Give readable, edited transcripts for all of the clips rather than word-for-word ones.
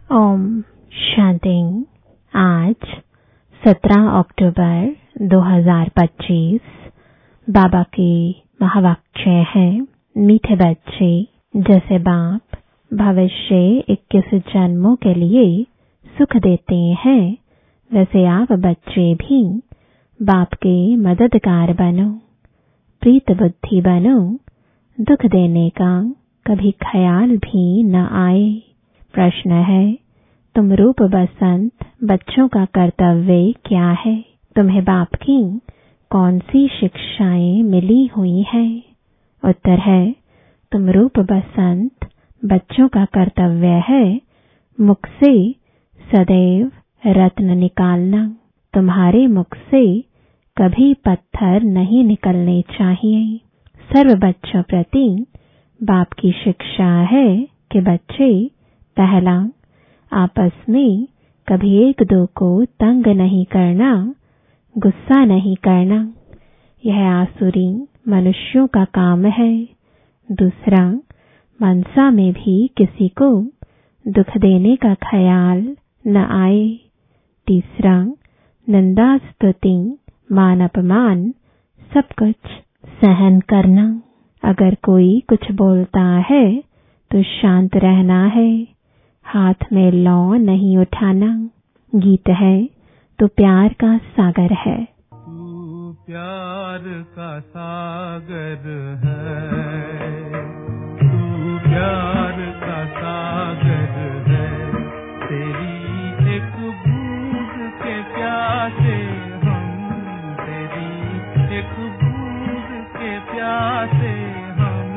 ओम शांति। आज 17 अक्टूबर 2025 बाबा के महावाक्य है। मीठे बच्चे, जैसे बाप भविष्य 21 जन्मों के लिए सुख देते हैं, वैसे आप बच्चे भी बाप के मददगार बनो, प्रीत बुद्धि बनो। दुख देने का कभी ख्याल भी न आए। प्रश्न है, तुम रूप बसंत बच्चों का कर्तव्य क्या है? तुम्हें बाप की कौन सी शिक्षाएं मिली हुई हैं? उत्तर है, तुम रूप बसंत बच्चों का कर्तव्य है मुख से सदैव रत्न निकालना। तुम्हारे मुख से कभी पत्थर नहीं निकलने चाहिए। सर्व बच्चों प्रति बाप की शिक्षा है कि बच्चे, पहला, आपस में कभी एक दो को तंग नहीं करना, गुस्सा नहीं करना, यह आसुरी मनुष्यों का काम है। दूसरा, मनसा में भी किसी को दुख देने का ख्याल न आए। तीसरा, निंदा स्तुति मान अपमान सब कुछ सहन करना। अगर कोई कुछ बोलता है तो शांत रहना है, हाथ में लौ नहीं उठाना। गीत है तो प्यार का सागर है। तू प्यार का सागर है, तू प्यार का सागर है। तेरी एक बूंद के प्यासे हम, तेरी एक बूंद के प्यासे हम।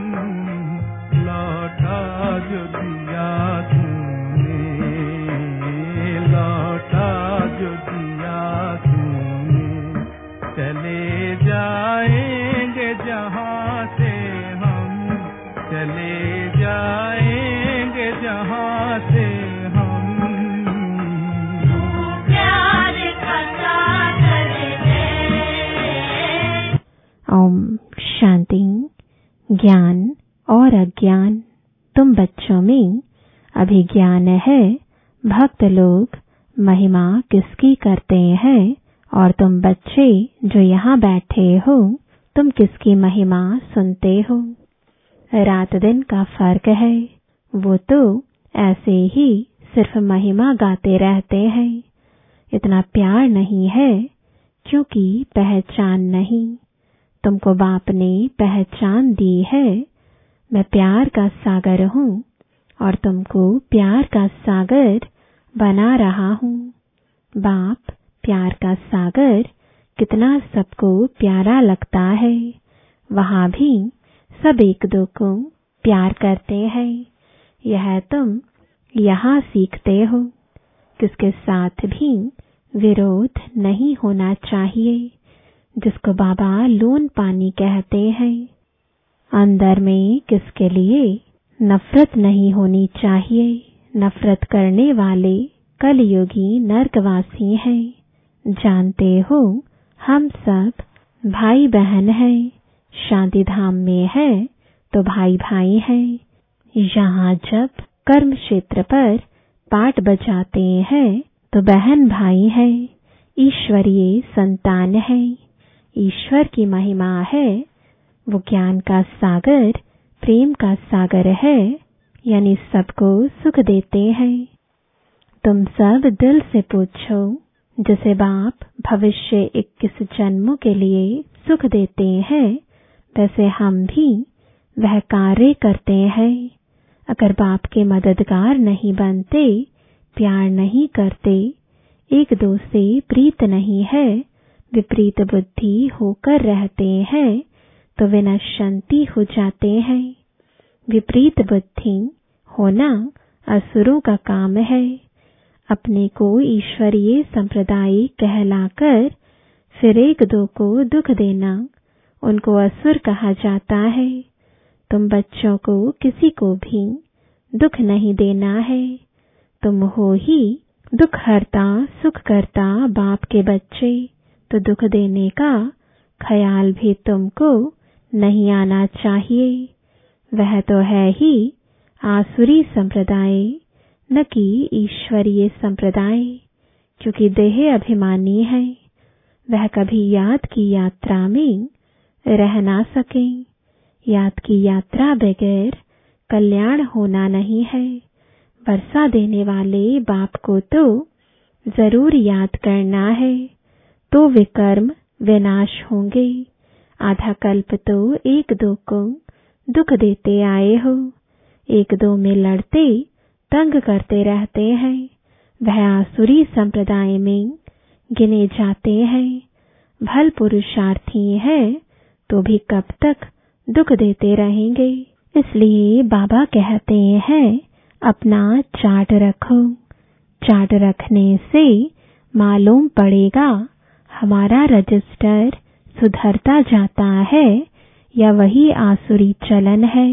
लौटा जो दिया चले जाएंगे जहाँ से हम, चले जाएंगे जहाँ से हम। प्यार का सागर है। ओम शांति। ज्ञान और अज्ञान। तुम बच्चों में अभिज्ञान है। भक्त लोग महिमा किसकी करते हैं, और तुम बच्चे जो यहाँ बैठे हो, तुम किसकी महिमा सुनते हो? रात दिन का फर्क है। वो तो ऐसे ही सिर्फ महिमा गाते रहते हैं। इतना प्यार नहीं है क्योंकि पहचान नहीं। तुमको बाप ने पहचान दी है। मैं प्यार का सागर हूँ और तुमको प्यार का सागर बना रहा हूँ। बाप प्यार का सागर कितना सबको प्यारा लगता है। वहाँ भी सब एक दो को प्यार करते हैं। यह तुम यहाँ सीखते हो। किसके साथ भी विरोध नहीं होना चाहिए, जिसको बाबा लून पानी कहते हैं। अंदर में किसके लिए नफरत नहीं होनी चाहिए। नफरत करने वाले कलयुगी नरकवासी हैं। जानते हो, हम सब भाई बहन हैं। शांति धाम में है तो भाई भाई हैं। यहाँ जब कर्म क्षेत्र पर पाठ बजाते हैं तो बहन भाई हैं। ईश्वरीय संतान है। ईश्वर की महिमा है। वो ज्ञान का सागर, प्रेम का सागर है, यानी सबको सुख देते हैं। तुम सब दिल से पूछो, जैसे बाप भविष्य 21 जन्मों के लिए सुख देते हैं, वैसे हम भी वह कार्य करते हैं। अगर बाप के मददगार नहीं बनते, प्यार नहीं करते, एक दो से प्रीत नहीं है, विपरीत बुद्धि होकर रहते हैं, तो विनश्यंती हो जाते हैं। विपरीत बुद्धि होना असुरों का काम है। अपने को ईश्वरीय संप्रदाय कहलाकर फिर एक दो को दुख देना, उनको असुर कहा जाता है। तुम बच्चों को किसी को भी दुख नहीं देना है। तुम हो ही दुख हरता सुख करता बाप के बच्चे, तो दुख देने का ख्याल भी तुमको नहीं आना चाहिए। वह तो है ही आसुरी संप्रदाय, न कि ईश्वरीय संप्रदाय, क्योंकि देह अभिमानी है, वह कभी याद की यात्रा में रह ना सके। याद की यात्रा बगैर कल्याण होना नहीं है। वर्षा देने वाले बाप को तो जरूर याद करना है, तो वे कर्म विनाश होंगे। आधा कल्प तो एक दो को दुख देते आए हो, एक दो में लड़ते तंग करते रहते हैं। वह आसुरी संप्रदाय में गिने जाते हैं। भल पुरुषार्थी है तो भी कब तक दुख देते रहेंगे। इसलिए बाबा कहते हैं, अपना चार्ट रखो। चार्ट रखने से मालूम पड़ेगा हमारा रजिस्टर सुधरता जाता है या वही आसुरी चलन है।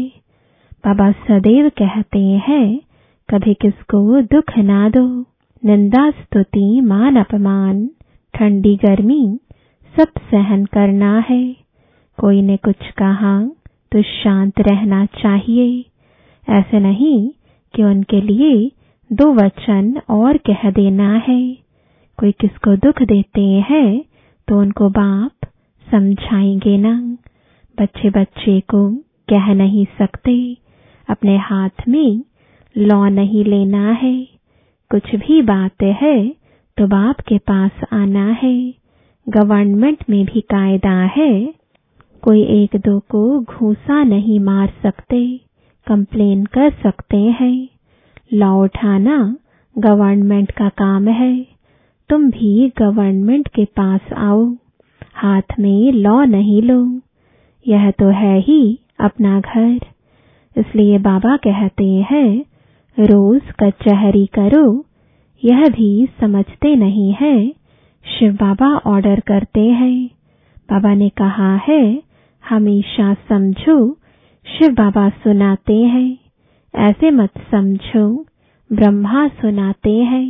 बाबा सदैव कहते हैं, कभी किसको दुख ना दो। निंदा स्तुति मान अपमान ठंडी गर्मी सब सहन करना है। कोई ने कुछ कहा तो शांत रहना चाहिए। ऐसे नहीं कि उनके लिए दो वचन और कह देना है। कोई किसको दुख देते हैं तो उनको बाप समझाएंगे ना। बच्चे बच्चे को कह नहीं सकते। अपने हाथ में लॉ नहीं लेना है। कुछ भी बात है तो बाप के पास आना है। गवर्नमेंट में भी कायदा है, कोई एक दो को घूसा नहीं मार सकते, कंप्लेन कर सकते हैं। लॉ उठाना गवर्नमेंट का काम है। तुम भी गवर्नमेंट के पास आओ, हाथ में लॉ नहीं लो। यह तो है ही अपना घर। इसलिए बाबा कहते हैं, रोज कचहरी करो। यह भी समझते नहीं है। शिव बाबा ऑर्डर करते हैं। बाबा ने कहा है, हमेशा समझो शिव बाबा सुनाते हैं। ऐसे मत समझो ब्रह्मा सुनाते हैं।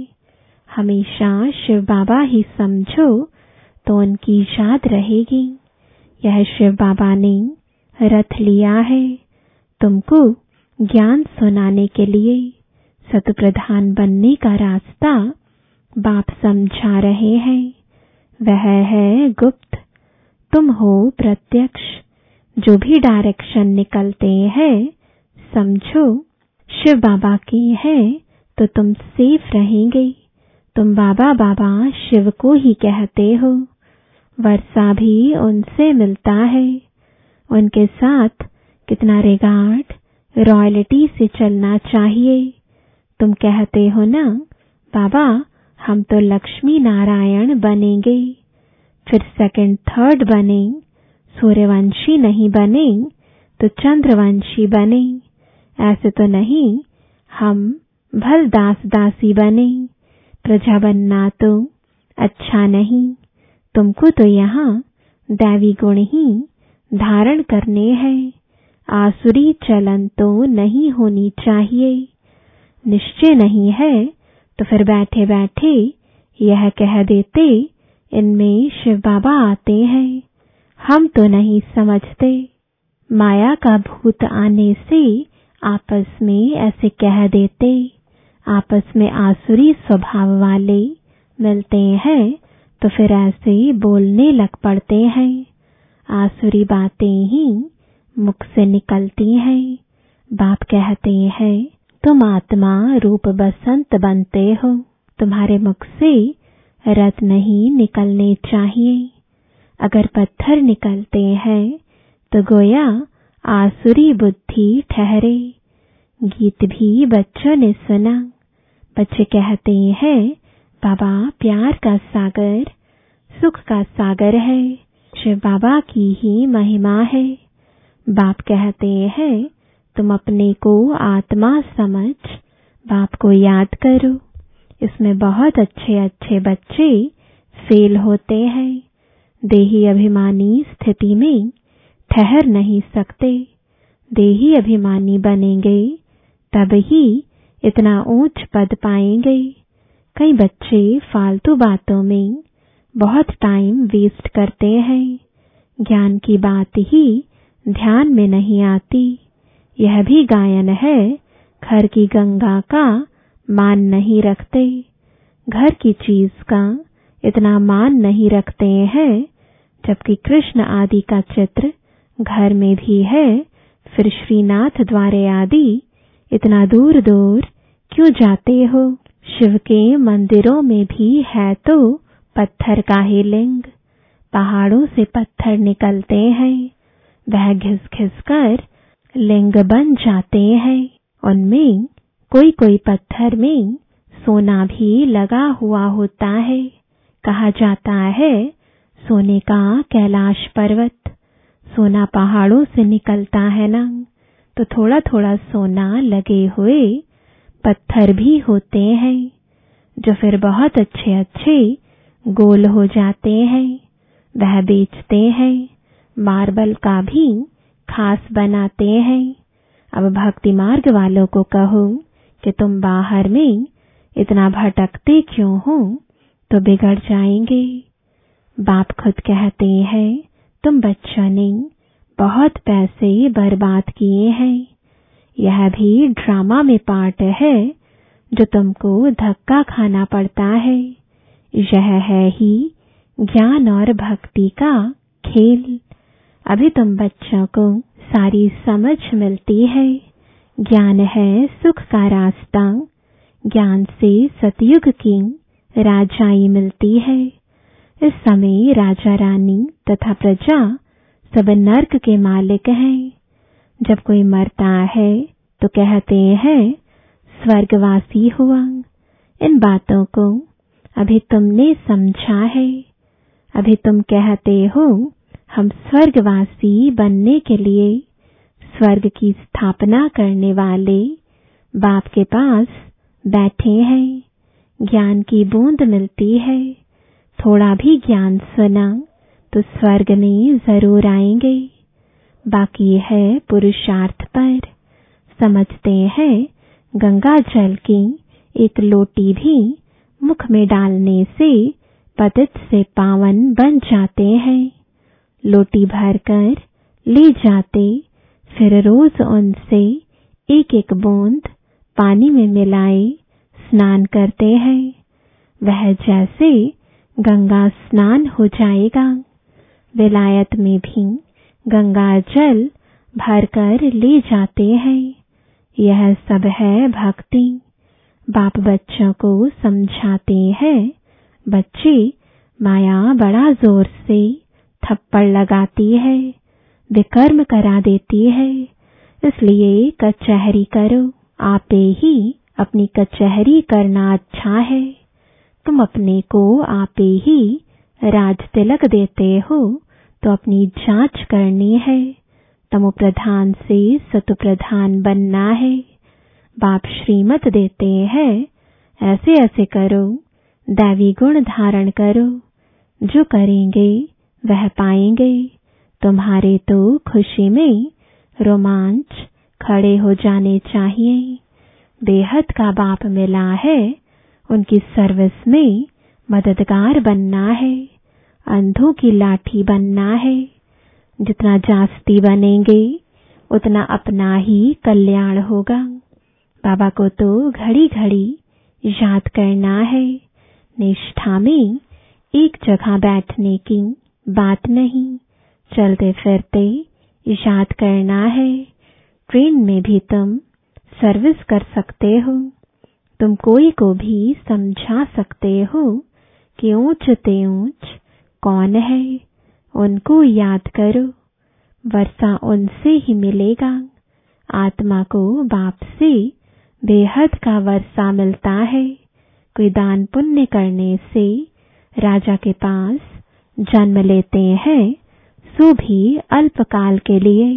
हमेशा शिव बाबा ही समझो तो उनकी याद रहेगी। यह शिव बाबा ने रथ लिया है तुमको ज्ञान सुनाने के लिए। सतप्रधान बनने का रास्ता बाप समझा रहे हैं। वह है गुप्त, तुम हो प्रत्यक्ष। जो भी डायरेक्शन निकलते हैं समझो शिव बाबा की है तो तुम सेफ रहेंगे। तुम बाबा बाबा शिव को ही कहते हो। वर्षा भी उनसे मिलता है। उनके साथ कितना रिगार्ड, रॉयल्टी से चलना चाहिए। तुम कहते हो ना, बाबा हम तो लक्ष्मी नारायण बनेंगे, फिर सेकंड थर्ड बने, सूर्यवंशी नहीं बने तो चंद्रवंशी बने। ऐसे तो नहीं, हम भल दास दासी बने। प्रजा बनना तो अच्छा नहीं। तुमको तो यहाँ दैवी गुण ही धारण करने हैं। आसुरी चलन तो नहीं होनी चाहिए। निश्चय नहीं है तो फिर बैठे बैठे यह कह देते, इनमें शिव बाबा आते हैं। हम तो नहीं समझते। माया का भूत आने से आपस में ऐसे कह देते। आपस में आसुरी स्वभाव वाले मिलते हैं तो फिर ऐसे बोलने लग पड़ते हैं। आसुरी बातें ही मुख से निकलती हैं। बाप कहते हैं, तुम आत्मा रूप बसंत बनते हो। तुम्हारे मुख से रत नहीं निकलने चाहिए। अगर पत्थर निकलते हैं तो गोया आसुरी बुद्धि ठहरे। गीत भी बच्चों ने सुना। बच्चे कहते हैं, बाबा प्यार का सागर, सुख का सागर है। शिव बाबा की ही महिमा है। बाप कहते हैं, तुम अपने को आत्मा समझ बाप को याद करो। इसमें बहुत अच्छे अच्छे बच्चे फेल होते हैं। देही अभिमानी स्थिति में ठहर नहीं सकते। देही अभिमानी बनेंगे तब ही इतना ऊंच पद पाएंगे। कई बच्चे फालतू बातों में बहुत टाइम वेस्ट करते हैं। ज्ञान की बात ही ध्यान में नहीं आती। यह भी गायन है, घर की गंगा का मान नहीं रखते, घर की चीज का इतना मान नहीं रखते हैं, जबकि कृष्ण आदि का चित्र घर में भी है, फिर श्रीनाथ द्वारे आदि इतना दूर दूर क्यों जाते हो? शिव के मंदिरों में भी है तो पत्थर का ही लिंग, पहाड़ों से पत्थर निकलते हैं, वह घिस घिस कर लिंग बन जाते हैं। उनमें कोई कोई पत्थर में सोना भी लगा हुआ होता है। कहा जाता है सोने का कैलाश पर्वत, सोना पहाड़ों से निकलता है ना, तो थोड़ा थोड़ा सोना लगे हुए पत्थर भी होते हैं, जो फिर बहुत अच्छे अच्छे गोल हो जाते हैं, वह बेचते हैं, मार्बल का भी खास बनाते हैं। अब भक्ति मार्ग वालों को कहो कि तुम बाहर में इतना भटकते क्यों हो, तो बिगड़ जाएंगे। बाप खुद कहते हैं तुम बच्चों ने बहुत पैसे बर्बाद किए हैं, यह भी ड्रामा में पार्ट है जो तुमको धक्का खाना पड़ता है। यह है ही ज्ञान और भक्ति का खेल। अभी तुम बच्चों को सारी समझ मिलती है। ज्ञान है सुख का रास्ता, ज्ञान से सतयुग की राजाई मिलती है। इस समय राजा रानी तथा प्रजा सब नर्क के मालिक हैं। जब कोई मरता है तो कहते हैं स्वर्गवासी हुआ। इन बातों को अभी तुमने समझा है। अभी तुम कहते हो हम स्वर्गवासी बनने के लिए स्वर्ग की स्थापना करने वाले बाप के पास बैठे हैं। ज्ञान की बूंद मिलती है, थोड़ा भी ज्ञान सुना तो स्वर्ग में जरूर आएंगे। बाकी है पुरुषार्थ पर। समझते हैं गंगा जल की एक लोटी भी मुख में डालने से पतित से पावन बन जाते हैं। लोटी भरकर ले जाते, फिर रोज उनसे एक एक बूंद पानी में मिलाए स्नान करते हैं। वह जैसे गंगा स्नान हो जाएगा। विलायत में भी गंगा जल भरकर ले जाते हैं। यह सब है भक्ति। बाप बच्चों को समझाते हैं, बच्चे माया बड़ा जोर से थप्पड़ लगाती है, विकर्म करा देती है, इसलिए कचहरी करो। आपे ही अपनी कचहरी करना अच्छा है। तुम अपने को आपे ही राज तिलक देते हो तो अपनी जांच करनी है। तमो प्रधान से सतु प्रधान बनना है। बाप श्रीमत देते हैं ऐसे ऐसे करो, दैवी गुण धारण करो, जो करेंगे वह पाएंगे। तुम्हारे तो खुशी में रोमांच खड़े हो जाने चाहिए। बेहद का बाप मिला है, उनकी सर्विस में मददगार बनना है, अंधों की लाठी बनना है। जितना जास्ती बनेंगे उतना अपना ही कल्याण होगा। बाबा को तो घड़ी घड़ी याद करना है। निष्ठा में एक जगह बैठने की बात नहीं, चलते फिरते याद करना है। ट्रेन में भी तुम सर्विस कर सकते हो। तुम कोई को भी समझा सकते हो कि ऊंच ते ऊंच कौन है, उनको याद करो। वर्षा उनसे ही मिलेगा। आत्मा को बाप से बेहद का वर्षा मिलता है। कोई दान पुण्य करने से राजा के पास जन्म लेते हैं, सो भी अल्पकाल के लिए,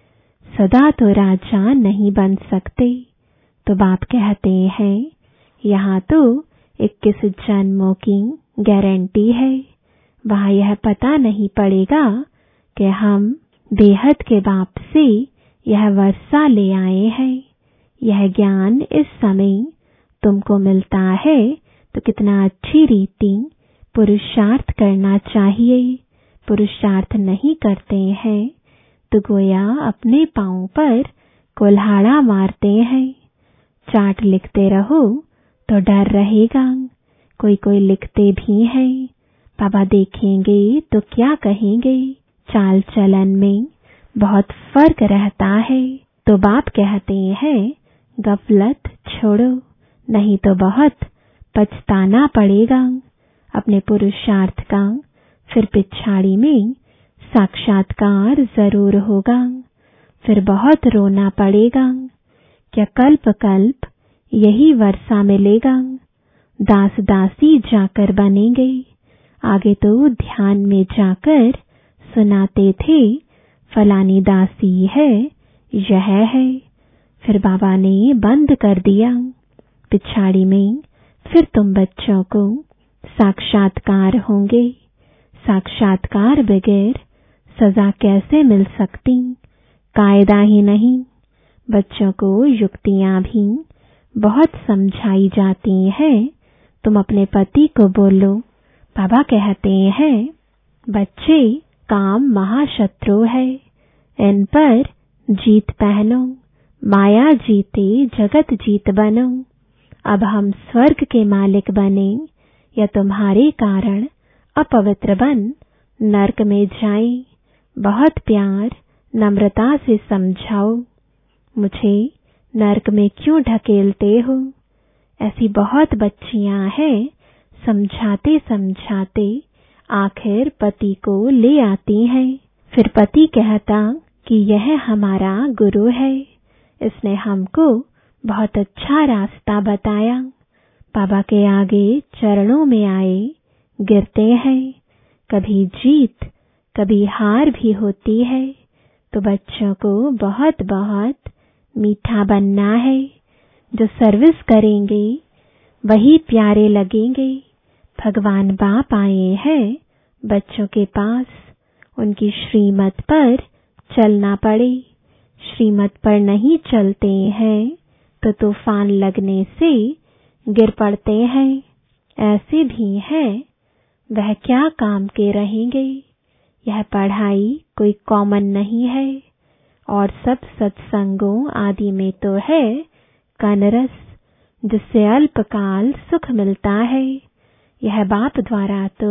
सदा तो राजा नहीं बन सकते। तो बाप कहते हैं यहाँ तो 21 जन्मों की गारंटी है। वहाँ यह पता नहीं पड़ेगा कि हम बेहद के बाप से यह वर्षा ले आए हैं। यह ज्ञान इस समय तुमको मिलता है तो कितना अच्छी रीति पुरुषार्थ करना चाहिए। पुरुषार्थ नहीं करते हैं तो गोया अपने पांव पर कुल्हाड़ा मारते हैं। चार्ट लिखते रहो तो डर रहेगा। कोई कोई लिखते भी हैं, बाबा देखेंगे तो क्या कहेंगे। चाल चलन में बहुत फर्क रहता है। तो बाप कहते हैं गफलत छोड़ो, नहीं तो बहुत पछताना पड़ेगा अपने पुरुषार्थ का। फिर पिछाड़ी में साक्षात्कार जरूर होगा। फिर बहुत रोना पड़ेगा। क्या कल्प कल्प यही वर्षा मिलेगा। दास दासी जाकर बनेंगे। आगे तो ध्यान में जाकर सुनाते थे, फलानी दासी है, यह है। फिर बाबा ने बंद कर दिया। पिछाड़ी में फिर तुम बच्चों को साक्षात्कार होंगे। साक्षात्कार बगैर सजा कैसे मिल सकती, कायदा ही नहीं। बच्चों को युक्तियां भी बहुत समझाई जाती हैं। तुम अपने पति को बोलो। बाबा कहते हैं बच्चे काम महाशत्रु है, इन पर जीत पहनो। माया जीते जगत जीत बनो। अब हम स्वर्ग के मालिक बने या तुम्हारे कारण अपवित्र बन नरक में जाएं। बहुत प्यार नम्रता से समझाओ, मुझे नरक में क्यों ढकेलते हो। ऐसी बहुत बच्चियां हैं, समझाते समझाते आखिर पति को ले आती हैं। फिर पति कहता कि यह हमारा गुरु है, इसने हमको बहुत अच्छा रास्ता बताया। बाबा के आगे चरणों में आए गिरते हैं। कभी जीत कभी हार भी होती है। तो बच्चों को बहुत बहुत मीठा बनना है। जो सर्विस करेंगे वही प्यारे लगेंगे। भगवान बाप आए हैं बच्चों के पास, उनकी श्रीमत पर चलना पड़े। श्रीमत पर नहीं चलते हैं तो तूफान लगने से गिर पड़ते हैं। ऐसे भी हैं, वह क्या काम के रहेंगे। यह पढ़ाई कोई कॉमन नहीं है। और सब सत्संगों आदि में तो है कनरस, जिससे अल्पकाल सुख मिलता है। यह बाप द्वारा तो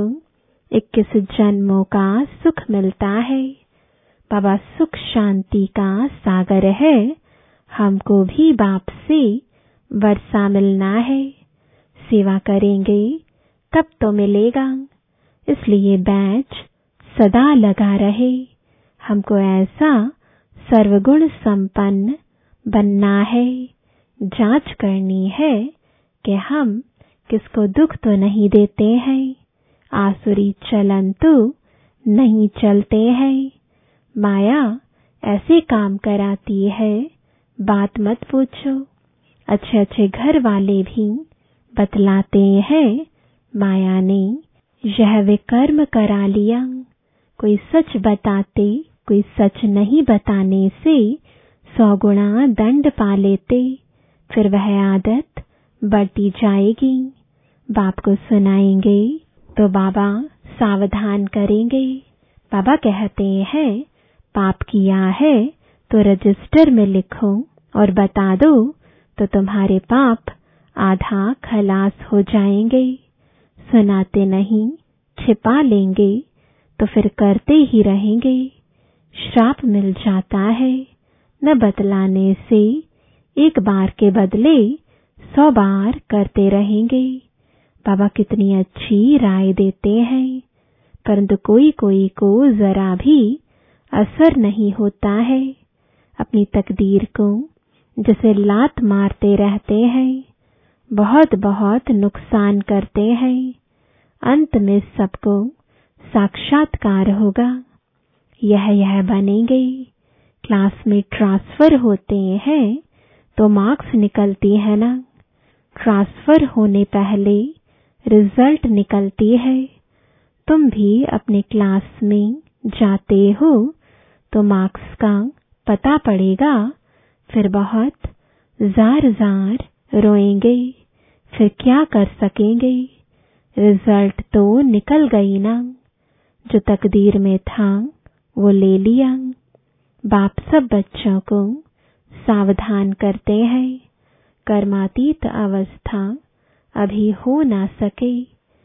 21 जन्मों का सुख मिलता है। बाबा सुख शांति का सागर है। हमको भी बाप से वर्षा मिलना है। सेवा करेंगे तब तो मिलेगा। इसलिए बैच सदा लगा रहे। हमको ऐसा सर्वगुण संपन्न बनना है। जांच करनी है कि हम किसको दुख तो नहीं देते हैं। आसुरी चलन तो नहीं चलते हैं। माया ऐसे काम कराती है, बात मत पूछो। अच्छे अच्छे घर वाले भी बतलाते हैं, माया ने यह विकर्म करा लिया। कोई सच बताते, कोई सच नहीं बताने से 100 गुना दंड पा लेते। फिर वह आदत बढ़ती जाएगी। बाप को सुनाएंगे तो बाबा सावधान करेंगे। बाबा कहते हैं पाप किया है तो रजिस्टर में लिखो और बता दो, तो तुम्हारे पाप आधा खलास हो जाएंगे। सुनाते नहीं, छिपा लेंगे तो फिर करते ही रहेंगे। श्राप मिल जाता है। न बतलाने से एक बार के बदले 100 बार करते रहेंगे। बाबा कितनी अच्छी राय देते हैं, परंतु कोई कोई को जरा भी असर नहीं होता है। अपनी तकदीर को जैसे लात मारते रहते हैं, बहुत बहुत नुकसान करते हैं। अंत में सबको साक्षात्कार होगा। यह बनेंगे। क्लास में ट्रांसफर होते हैं तो मार्क्स निकलती है ना। ट्रांसफर होने पहले रिजल्ट निकलती है। तुम भी अपने क्लास में जाते हो तो मार्क्स का पता पड़ेगा। फिर बहुत जार जार रोएंगे। फिर क्या कर सकेंगे। रिजल्ट तो निकल गई ना। जो तकदीर में था वो ले लिया। बाप सब बच्चों को सावधान करते हैं। कर्मातीत अवस्था अभी हो ना सके,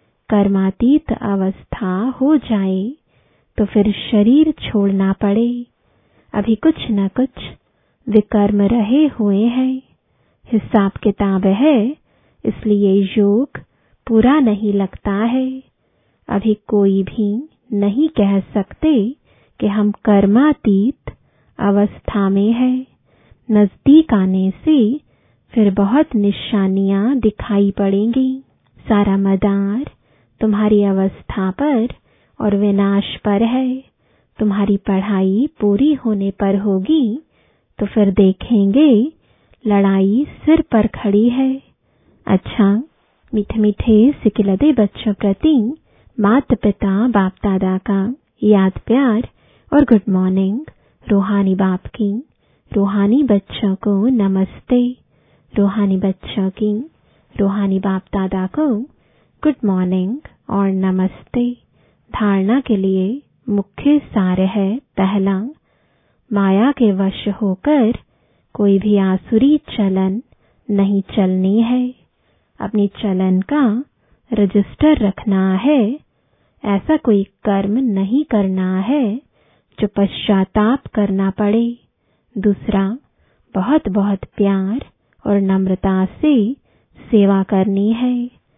कर्मातीत अवस्था हो जाए तो फिर शरीर छोड़ना पड़े। अभी कुछ न कुछ विकर्म रहे हुए हैं, हिसाब किताब है, इसलिए योग पूरा नहीं लगता है। अभी कोई भी नहीं कह सकते कि हम कर्मातीत अवस्था में है। नजदीक आने से फिर बहुत निशानियां दिखाई पड़ेंगी। सारा मदार तुम्हारी अवस्था पर और विनाश पर है। तुम्हारी पढ़ाई पूरी होने पर होगी तो फिर देखेंगे लड़ाई सिर पर खड़ी है। अच्छा, मीठे मीठे सिकिलदे बच्चों प्रति माता पिता बाप दादा का याद प्यार और गुड मॉर्निंग। रूहानी बाप की रूहानी बच्चों को नमस्ते। रूहानी बच्चों की रूहानी बाप दादा को गुड मॉर्निंग और नमस्ते। धारणा के लिए मुख्य सार है, पहला, माया के वश होकर कोई भी आसुरी चलन नहीं चलनी है। अपनी चलन का रजिस्टर रखना है। ऐसा कोई कर्म नहीं करना है जो पश्चाताप करना पड़े। दूसरा, बहुत बहुत प्यार और नम्रता से सेवा करनी है।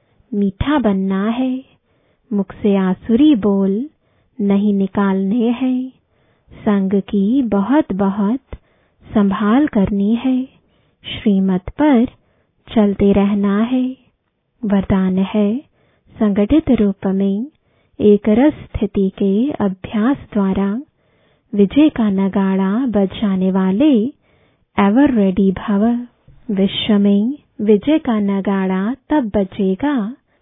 मीठा बनना है। मुख से आसुरी बोल नहीं निकालने हैं। संग की बहुत बहुत संभाल करनी है। श्रीमत पर चलते रहना है। वरदान है, संगठित रूप में एक रस स्थिति के अभ्यास द्वारा विजय का नगाड़ा बजाने वाले एवर रेडी भव। विश्व में विजय का नगाड़ा तब बजेगा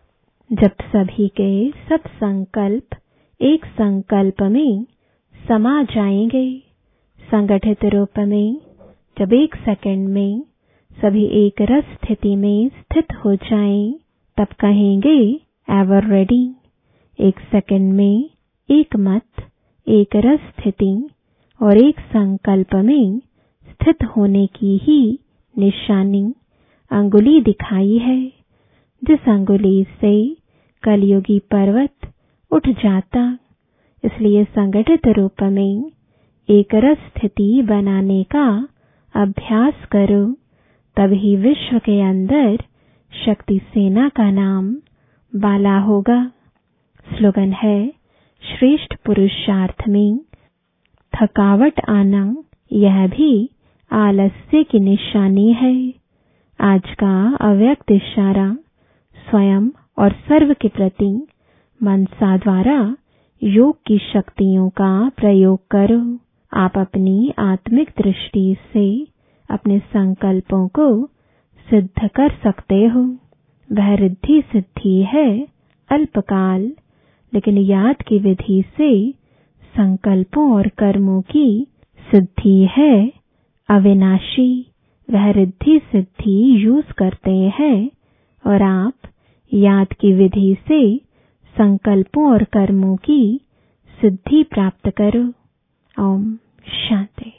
जब सभी के सब संकल्प एक संकल्प में समा जाएंगे। संगठित रूप में जब एक सेकंड में सभी एक रस स्थिति में स्थित हो जाएं, तब कहेंगे एवर रेडी। एक सेकंड में एक मत, एक रस स्थिति और एक संकल्प में स्थित होने की ही निशानी अंगुली दिखाई है। जिस अंगुली से कलयुगी पर्वत उठ जाता। इसलिए संगठित रूप में एक रस स्थिति बनाने का अभ्यास करो, तभी विश्व के अंदर शक्ति सेना का नाम बाला होगा। स्लोगन है, श्रेष्ठ पुरुषार्थ में थकावट आना यह भी आलस्य की निशानी है। आज का अव्यक्त इशारा स्वयं और सर्व के प्रति मनसा द्वारा योग की शक्तियों का प्रयोग करो। आप अपनी आत्मिक दृष्टि से अपने संकल्पों को सिद्ध कर सकते हो। वह रिद्धि सिद्धि है अल्पकाल, लेकिन याद की विधि से संकल्पों और कर्मों की सिद्धि है अविनाशी। वह रिद्धि सिद्धि यूज करते हैं और आप याद की विधि से संकल्पों और कर्मों की सिद्धि प्राप्त करो। ओम शांति।